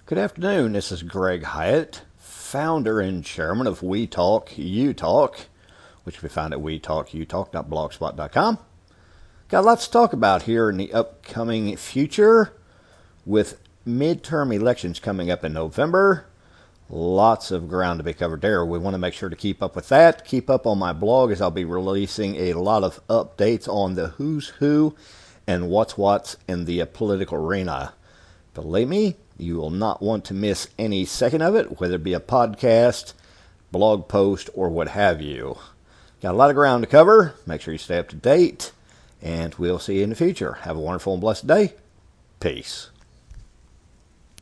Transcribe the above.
Good afternoon. This is Greg Hyatt, founder and chairman of We Talk, You Talk, which you can find at wetalkyoutalk.blogspot.com. Got lots to talk about here in the upcoming future with midterm elections coming up in November. Lots of ground to be covered there. We want to make sure to keep up with that. Keep up on my blog as I'll be releasing a lot of updates on the who's who and what's in the political arena. Believe me, you will not want to miss any second of it, whether it be a podcast, blog post, or what have you. Got a lot of ground to cover. Make sure you stay up to date, and we'll see you in the future. Have a wonderful and blessed day. Peace.